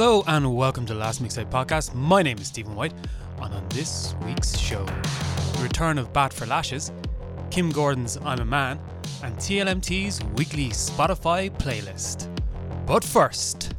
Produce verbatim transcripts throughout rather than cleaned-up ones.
Hello and welcome to the Last Mixtape Podcast. My name is Stephen White, and on this week's show, the return of Bat for Lashes, Kim Gordon's I'm a Man, and T L M T's weekly Spotify playlist. But first...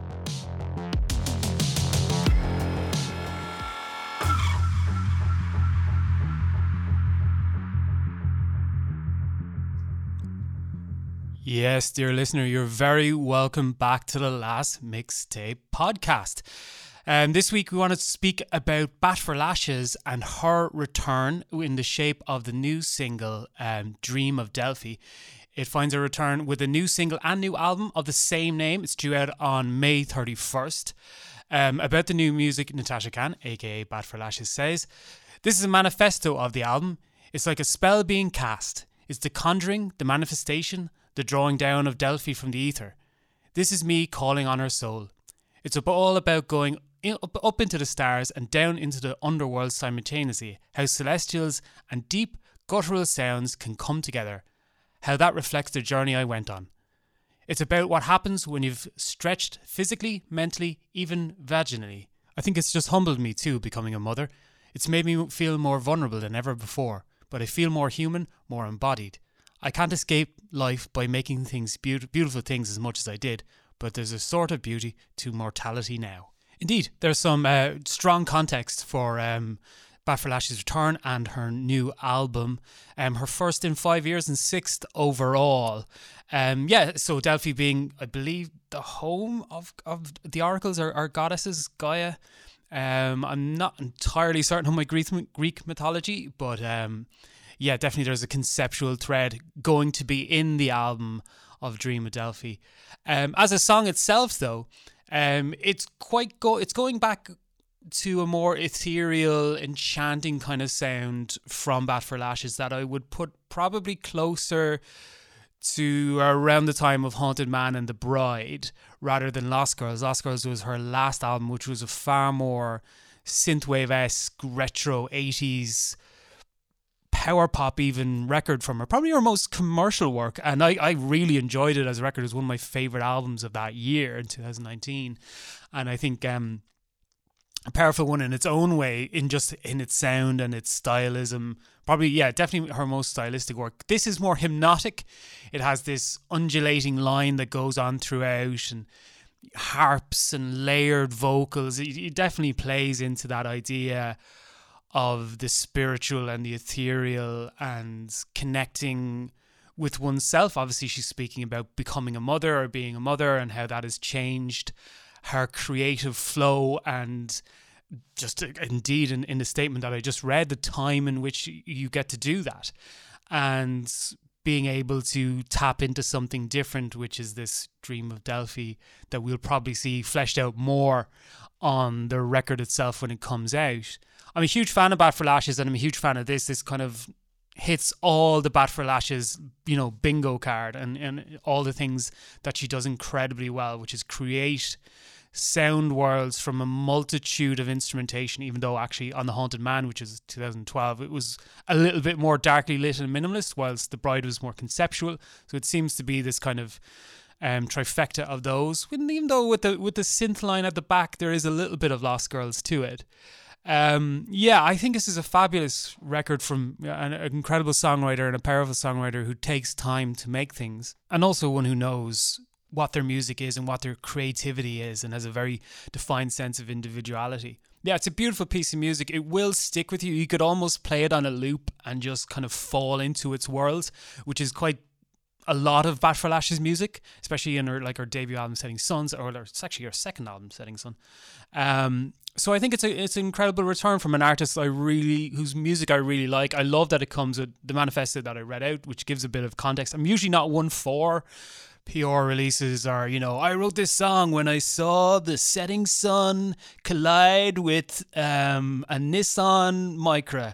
Yes, dear listener, you're very welcome back to the Last Mixtape Podcast. Um, this week we wanted to speak about Bat for Lashes and her return in the shape of the new single, um, Dream of Delphi. It finds a return with a new single and new album of the same name. It's due out on May thirty-first. Um, about the new music, Natasha Khan, aka Bat for Lashes, says, "This is a manifesto of the album. It's like a spell being cast. It's the conjuring, the manifestation, the drawing down of Delphi from the ether. This is me calling on her soul. It's all about going in, up, up into the stars and down into the underworld simultaneously, how celestials and deep guttural sounds can come together, how that reflects the journey I went on. It's about what happens when you've stretched physically, mentally, even vaginally. I think it's just humbled me too, becoming a mother. It's made me feel more vulnerable than ever before, but I feel more human, more embodied. I can't escape life by making things be- beautiful things as much as I did, but there's a sort of beauty to mortality now." Indeed, there's some uh, strong context for um, Bat for Lashes' return and her new album. Um, her first in five years and sixth overall. Um, yeah, so Delphi being, I believe, the home of, of the oracles or, or goddesses, Gaia. Um, I'm not entirely certain on my Greek, Greek mythology, but... Um, Yeah, definitely there's a conceptual thread going to be in the album of Dream of Delphi. Um, as a song itself, though, um, it's quite go. It's going back to a more ethereal, enchanting kind of sound from Bat for Lashes that I would put probably closer to around the time of Haunted Man and The Bride rather than Lost Girls. Lost Girls was her last album, which was a far more synthwave-esque, retro eighties power pop even record from her, probably her most commercial work, and I, I really enjoyed it as a record. It was one of my favourite albums of that year in two thousand nineteen, and I think um, a powerful one in its own way, in just in its sound and its stylism. Probably, yeah, definitely her most stylistic work. This is more hypnotic. It has this undulating line that goes on throughout, and harps and layered vocals. It, it definitely plays into that idea of the spiritual and the ethereal and connecting with oneself. Obviously, she's speaking about becoming a mother or being a mother and how that has changed her creative flow, and just indeed in, in the statement that I just read, the time in which you get to do that and being able to tap into something different, which is this Dream of Delphi that we'll probably see fleshed out more on the record itself when it comes out. I'm a huge fan of Bat for Lashes, and I'm a huge fan of this. This kind of hits all the Bat for Lashes, you know, bingo card, and, and all the things that she does incredibly well, which is create sound worlds from a multitude of instrumentation, even though actually on The Haunted Man, which is two thousand twelve, it was a little bit more darkly lit and minimalist, whilst The Bride was more conceptual. So it seems to be this kind of um, trifecta of those. And even though with the with the synth line at the back, there is a little bit of Lost Girls to it. Um, yeah, I think this is a fabulous record from an, an incredible songwriter and a powerful songwriter who takes time to make things, and also one who knows what their music is and what their creativity is, and has a very defined sense of individuality. Yeah, it's a beautiful piece of music. It will stick with you. You could almost play it on a loop and just kind of fall into its world, which is quite a lot of Bat for Lashes music, especially in her like her debut album Setting Suns, or it's actually her second album Setting Sun. Um, so I think it's a it's an incredible return from an artist I really whose music I really like. I love that it comes with the manifesto that I read out, which gives a bit of context. I'm usually not one for P R releases, or, you know, I wrote this song when I saw the setting sun collide with um, a Nissan Micra.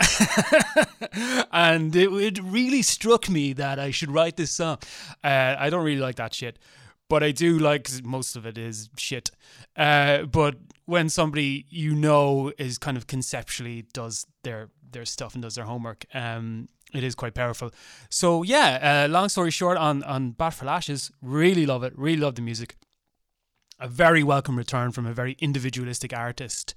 and it, it really struck me that I should write this song. Uh, I don't really like that shit, but I do like, most of it is shit. Uh, but when somebody you know is kind of conceptually does their, their stuff and does their homework, um, it is quite powerful. So yeah, uh, long story short on, on Bat for Lashes, really love it, really love the music. a very welcome return from a very individualistic artist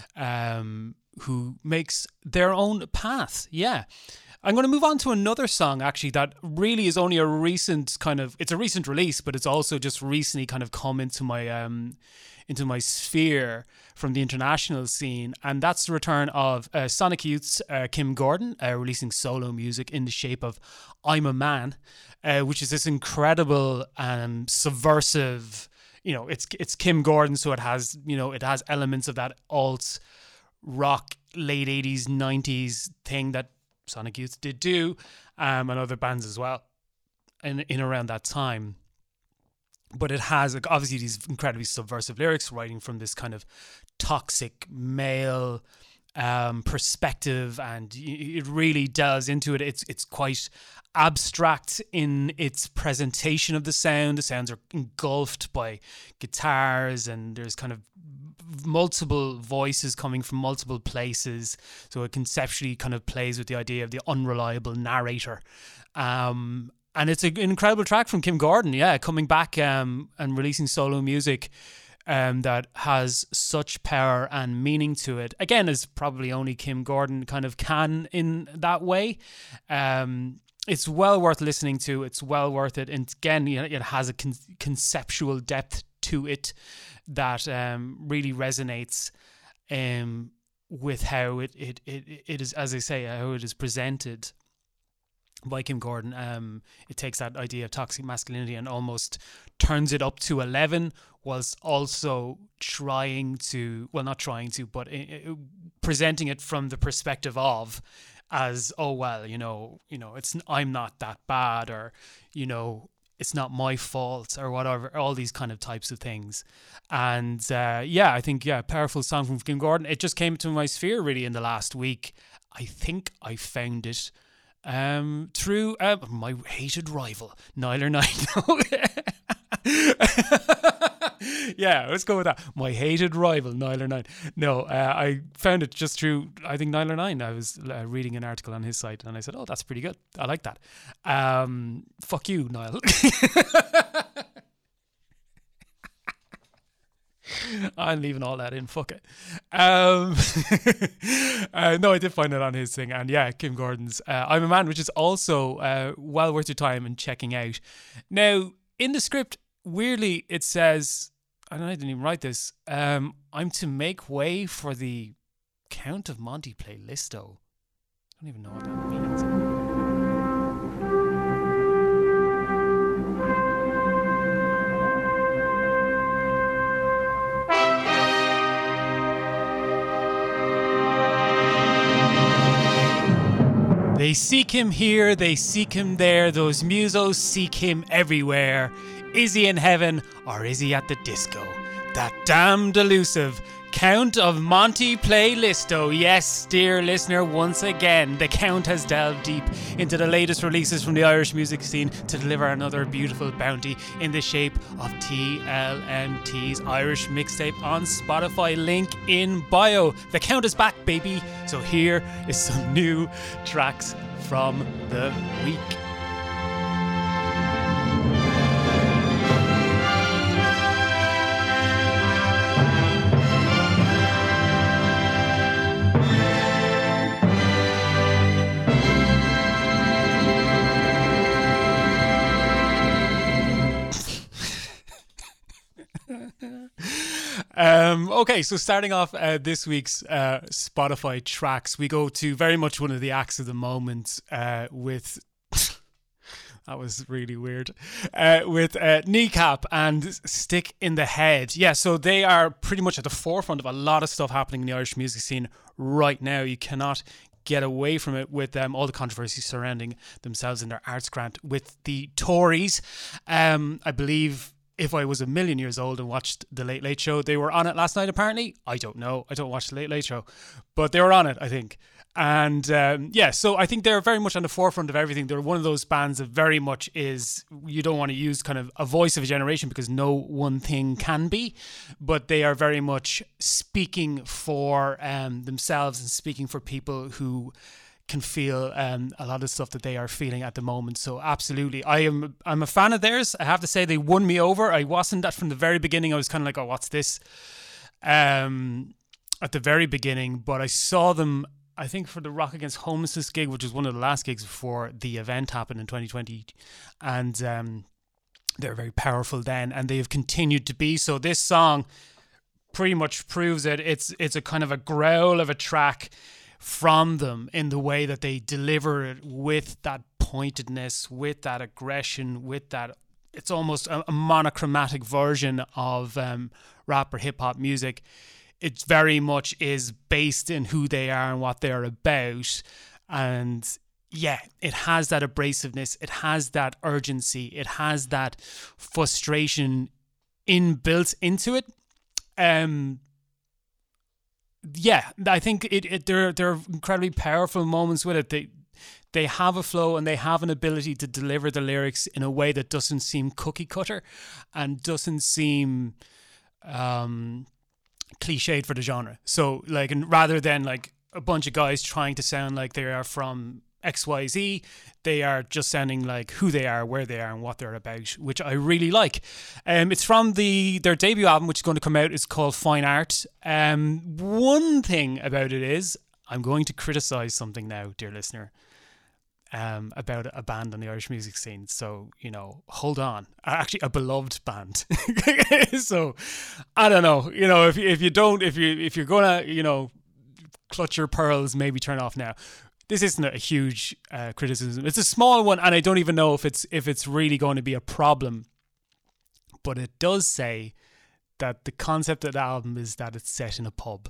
um, who makes their own path. Yeah. I'm going to move on to another song, actually, that really is only a recent kind of, it's a recent release, but it's also just recently kind of come into my, um, into my sphere from the international scene. And that's the return of uh, Sonic Youth's uh, Kim Gordon, uh, releasing solo music in the shape of I'm a Man, uh, which is this incredible um, subversive, you know, it's it's Kim Gordon, so it has, you know, it has elements of that alt rock late eighties, nineties thing that Sonic Youth did do, um, and other bands as well, in in around that time. But it has, like, obviously these incredibly subversive lyrics, writing from this kind of toxic male um, perspective, and it really delves into it. It's it's quite abstract in its presentation of the sound. The sounds are engulfed by guitars, and there's kind of multiple voices coming from multiple places, so it conceptually kind of plays with the idea of the unreliable narrator. Um, and it's an incredible track from Kim Gordon, yeah, coming back um, and releasing solo music um, that has such power and meaning to it. Again, as probably only Kim Gordon kind of can in that way. Um, it's well worth listening to. It's well worth it. And again, you know, it has a con- conceptual depth to it that um, really resonates um, with how it, it, it, it is, as I say, how it is presented by Kim Gordon. Um, it takes that idea of toxic masculinity and almost turns it up to eleven, whilst also trying to, well, not trying to, but it, it, presenting it from the perspective of, as, oh, well, you know, you know, it's, I'm not that bad, or, you know, it's not my fault, or whatever, all these kind of types of things. And uh, yeah, I think, yeah, powerful song from Kim Gordon. It just came to my sphere really in the last week. I think I found it um, through uh, my hated rival, Nyler Nine. Yeah, let's go with that. My hated rival, Nyler Nine. No, uh, I found it just through, I think, Nyler Nine. I was uh, reading an article on his site and I said, oh, that's pretty good. I like that. Um, fuck you, Niall. I'm leaving all that in. Fuck it. Um, uh, no, I did find it on his thing. And yeah, Kim Gordon's uh, I'm a Man, which is also uh, well worth your time and checking out. Now, in the script, weirdly, it says, I don't know, I didn't even write this, um, I'm to make way for the Count of Monte Playlisto. I don't even know what that means. They seek him here, they seek him there, those musos seek him everywhere. Is he in heaven or is he at the disco? That damned elusive Count of Monte Playlisto. Yes, dear listener, once again, the Count has delved deep into the latest releases from the Irish music scene to deliver another beautiful bounty in the shape of T L M T's Irish mixtape on Spotify. Link in bio. The Count is back, baby. So here is some new tracks from the week. Um, okay, so starting off uh, this week's uh, Spotify tracks, we go to very much one of the acts of the moment uh, with... that was really weird. Uh, with uh, Kneecap and Stick in the Head. Yeah, so they are pretty much at the forefront of a lot of stuff happening in the Irish music scene right now. You cannot get away from it with um, all the controversy surrounding themselves and their arts grant with the Tories. Um, I believe... If I was a million years old and watched The Late Late Show, they were on it last night, apparently. I don't know. I don't watch The Late Late Show. But they were on it, I think. And um, yeah, so I think they're very much on the forefront of everything. They're one of those bands that very much is, you don't want to use kind of a voice of a generation because no one thing can be. But they are very much speaking for um, themselves and speaking for people who can feel um, a lot of stuff that they are feeling at the moment. So absolutely, I am I'm a fan of theirs. I have to say they won me over. I wasn't that from the very beginning. I was kind of like, oh, what's this? Um, at the very beginning, but I saw them, I think, for the Rock Against Homelessness gig, which was one of the last gigs before the event happened in twenty twenty, and um, they were very powerful then, and they have continued to be. So this song pretty much proves it. It's it's a kind of a growl of a track from them in the way that they deliver it, with that pointedness, with that aggression, with that, it's almost a, a monochromatic version of um, rap or hip hop music. It very much is based in who they are and what they're about. And yeah, it has that abrasiveness, it has that urgency, it has that frustration inbuilt into it. Um, yeah, I think it, it there there are incredibly powerful moments with it. They they have a flow and they have an ability to deliver the lyrics in a way that doesn't seem cookie cutter and doesn't seem um, cliched for the genre. So like, and rather than like a bunch of guys trying to sound like they are from X Y Z, they are just sounding like who they are, where they are, and what they're about, which I really like. Um, it's from the their debut album, which is going to come out. It's called Fine Art. Um, one thing about it is, I'm going to criticise something now, dear listener, um, about a band on the Irish music scene. So, you know, hold on. Actually, a beloved band. So, I don't know. You know, if if you don't, if you if you're gonna, you know, clutch your pearls, maybe turn off now. This isn't a huge uh, criticism. It's a small one, and I don't even know if it's if it's really going to be a problem. But it does say that the concept of the album is that it's set in a pub.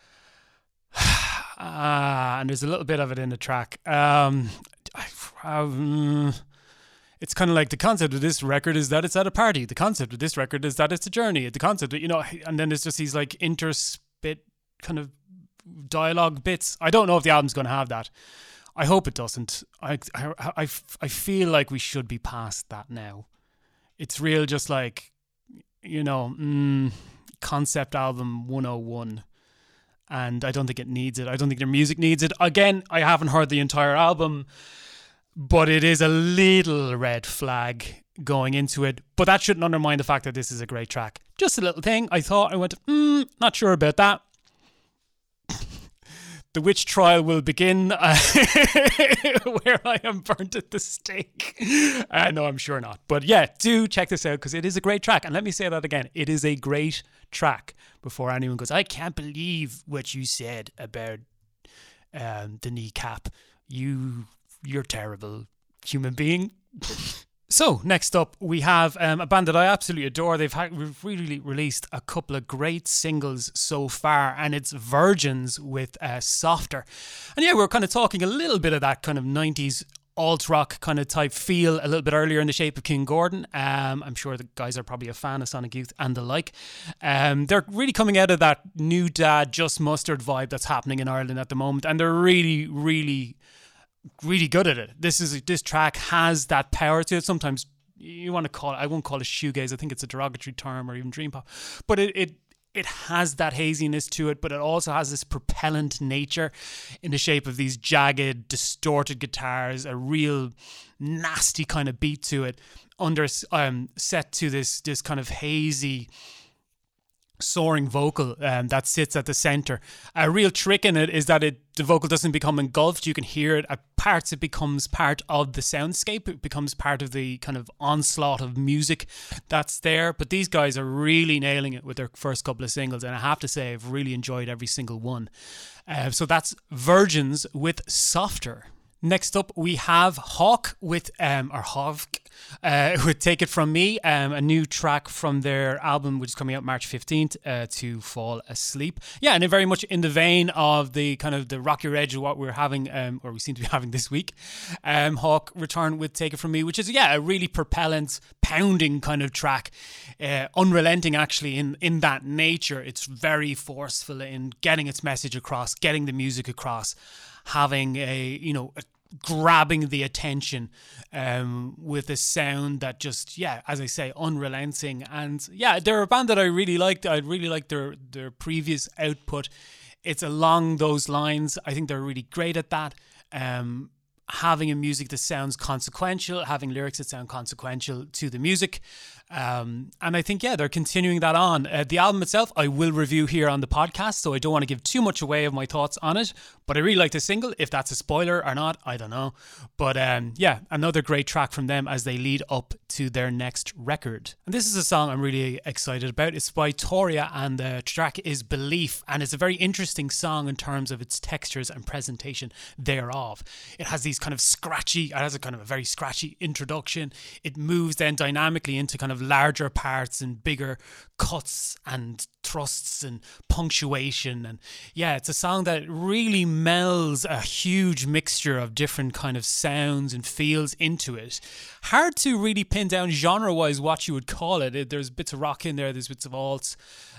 Ah, and there's a little bit of it in the track. Um, I, um, it's kind of like the concept of this record is that it's at a party. The concept of this record is that it's a journey. The concept, of, you know, and then there's just these like interspit kind of dialogue bits. I don't know if the album's going to have that. I hope it doesn't. I, I, I, I feel like we should be past that now. It's real just like, you know, mm, concept album one oh one. And I don't think it needs it. I don't think their music needs it. Again, I haven't heard the entire album, but it is a little red flag going into it. But that shouldn't undermine the fact that this is a great track. Just a little thing. I thought, I went, mm, not sure about that. The witch trial will begin uh, where I am burnt at the stake. Uh, no, I'm sure not. But yeah, do check this out because it is a great track. And let me say that again. It is a great track before anyone goes, I can't believe what you said about um, the kneecap. You, you're terrible human being. So next up we have um, a band that I absolutely adore. They've had, we've really released a couple of great singles so far, and it's Virgins with uh, Softer. And yeah, we we're kind of talking a little bit of that kind of nineties alt rock kind of type feel a little bit earlier in The Shape of King Gordon. Um, I'm sure the guys are probably a fan of Sonic Youth and the like. Um, they're really coming out of that new dad, Just Mustard vibe that's happening in Ireland at the moment, and they're really, really. really good at it. This is this track has that power to it. Sometimes you want to call it, I won't call it shoegaze, I think it's a derogatory term, or even dream pop, but it it it has that haziness to it, but it also has this propellant nature in the shape of these jagged, distorted guitars, a real nasty kind of beat to it, under um set to this this kind of hazy soaring vocal um, that sits at the center. A real trick in it is that it the vocal doesn't become engulfed. You can hear it at parts. It becomes part of the soundscape. It becomes part of the kind of onslaught of music that's there. But these guys are really nailing it with their first couple of singles, and I have to say I've really enjoyed every single one. Uh, so that's Virgins with Softer. Next up, we have Hawk with, um, or Hawk, uh, with Take It From Me, um, a new track from their album, which is coming out March fifteenth, uh, To Fall Asleep. Yeah, and very much in the vein of the kind of the rockier edge of what we're having, um, or we seem to be having this week. Um, Hawk return with Take It From Me, which is, yeah, a really propellant, pounding kind of track, uh, unrelenting actually in, in that nature. It's very forceful in getting its message across, getting the music across, having a, you know, a grabbing the attention um, with a sound that just, yeah, as I say, unrelenting. And yeah, they're a band that I really liked. I really liked their, their previous output. It's along those lines. I think they're really great at that. um, having a music that sounds consequential, having lyrics that sound consequential to the music. Um, and I think, yeah, they're continuing that on. Uh, the album itself, I will review here on the podcast, so I don't want to give too much away of my thoughts on it. But I really like the single. If that's a spoiler or not, I don't know. But um, yeah, another great track from them as they lead up to their next record. And this is a song I'm really excited about. It's by Toria, and the track is Belief. And it's a very interesting song in terms of its textures and presentation thereof. It has these kind of scratchy, it has a kind of a very scratchy introduction. It moves then dynamically into kind of larger parts and bigger cuts and thrusts and punctuation. And yeah, it's a song that really melds a huge mixture of different kind of sounds and feels into it. Hard to really pin down genre-wise what you would call it. it there's bits of rock in there, there's bits of alts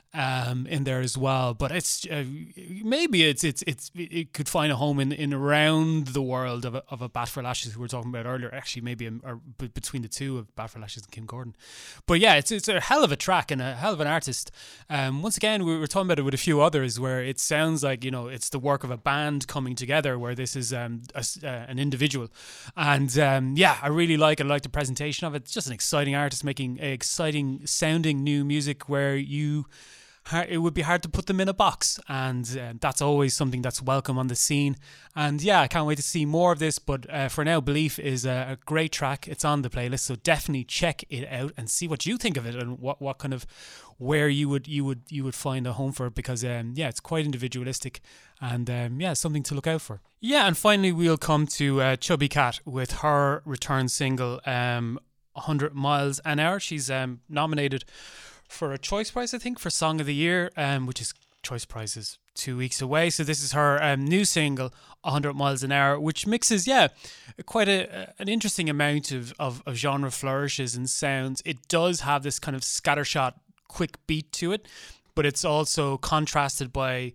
um in there as well, but it's uh, maybe it's it's it's it could find a home in in around the world of a, of a Bat for Lashes, who we were talking about earlier, actually maybe a, or between the two of Bat for Lashes and Kim Gordon. But yeah, it's it's a hell of a track and a hell of an artist. Um once again, we were talking about it with a few others where it sounds like, you know, it's the work of a band coming together, where this is um a, uh, an individual. And um yeah, I really like it. I like the presentation of it. It's just an exciting artist making exciting sounding new music where you it would be hard to put them in a box, and uh, that's always something that's welcome on the scene. And yeah, I can't wait to see more of this, but uh, for now, Belief is a, a great track. It's on the playlist, so definitely check it out and see what you think of it, and what, what kind of where you would you would you would find a home for it, because um, yeah, it's quite individualistic, and um, yeah, something to look out for. Yeah, and finally we'll come to uh, Chubby Cat with her return single, um, one hundred miles an hour. She's um, nominated for a Choice Prize, I think, for Song of the Year, um, which is Choice Prize is two weeks away. So this is her um, new single, one hundred miles an hour, which mixes, yeah, quite a an interesting amount of, of, of genre flourishes and sounds. It does have this kind of scattershot, quick beat to it, but it's also contrasted by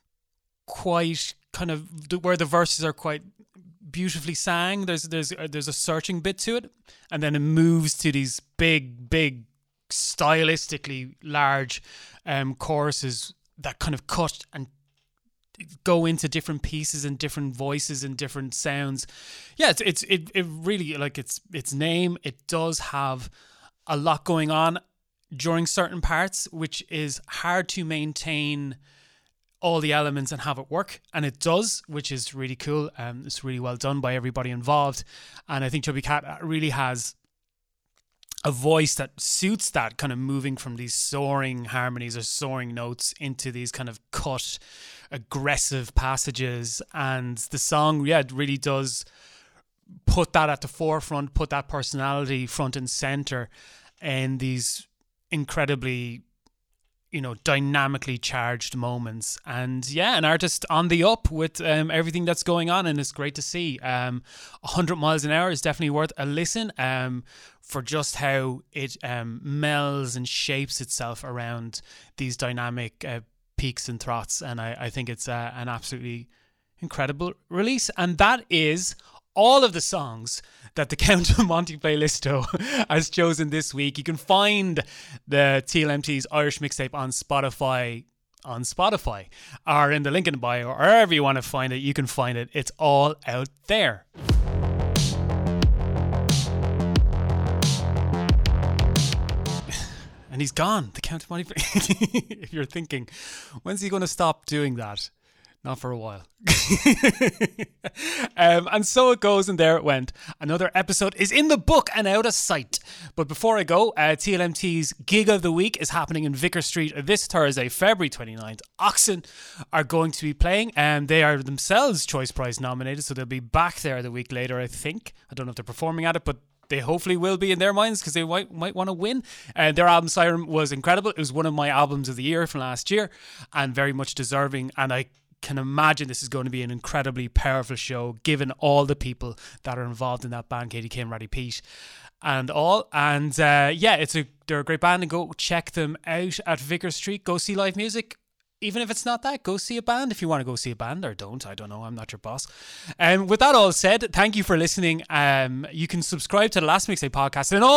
quite kind of the, where the verses are quite beautifully sang. There's there's there's a searching bit to it, and then it moves to these big, big, stylistically large um, choruses that kind of cut and go into different pieces and different voices and different sounds. Yeah, it's it's it, it really, like, its its name, it does have a lot going on during certain parts, which is hard to maintain all the elements and have it work, and it does, which is really cool. Um, it's really well done by everybody involved, and I think Chubby Cat really has a voice that suits that kind of moving from these soaring harmonies or soaring notes into these kind of cut, aggressive passages. And the song, yeah, it really does put that at the forefront, put that personality front and center in these incredibly, you know, dynamically charged moments. And yeah, an artist on the up with um, everything that's going on, and it's great to see. Um, one hundred miles an hour is definitely worth a listen um, for just how it um, melds and shapes itself around these dynamic uh, peaks and troughs. And I, I think it's uh, an absolutely incredible release. And that is all of the songs that the Count of Monte Playlisto has chosen this week. You can find the T L M T's Irish Mixtape on Spotify, on Spotify, or in the link in the bio, or wherever you want to find it, you can find it. It's all out there. And he's gone, the Count of Monte Playlisto. If you're thinking, when's he going to stop doing that? Not for a while. um, and so it goes, and there it went. Another episode is in the book and out of sight. But before I go, uh, T L M T's Gig of the Week is happening in Vicar Street this Thursday, February twenty-ninth. Oxen are going to be playing, and they are themselves Choice Prize nominated, so they'll be back there the week later, I think. I don't know if they're performing at it, but they hopefully will be in their minds, because they might might want to win. Uh, their album Siren was incredible. It was one of my albums of the year from last year, and very much deserving. And I can imagine this is going to be an incredibly powerful show, given all the people that are involved in that band, Katie Kim, Ratty Pete, and all. And uh, yeah, it's a they're a great band, and go check them out at Vicar Street. Go see live music. even if it's not that, go see a band if you want to go see a band, or don't. I don't know. I'm not your boss. And um, with that all said, thank you for listening. Um, you can subscribe to the Last Mixtape podcast in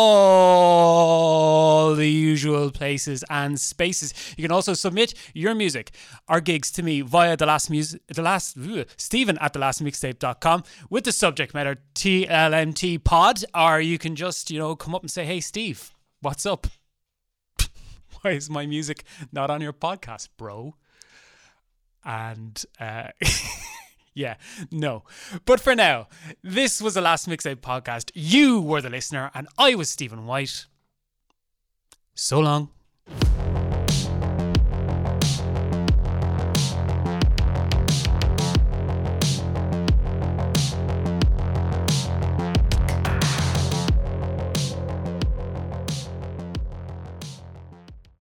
all the usual places and spaces. You can also submit your music or gigs to me via the last music, the last ugh, Stephen at the last mixtape dot com with the subject matter T L M T pod, or you can just, you know, come up and say, hey, Steve, what's up? Why is my music not on your podcast, bro? And uh, yeah, no. But for now, this was the Last Mixtape podcast. You were the listener, and I was Stephen White. So long.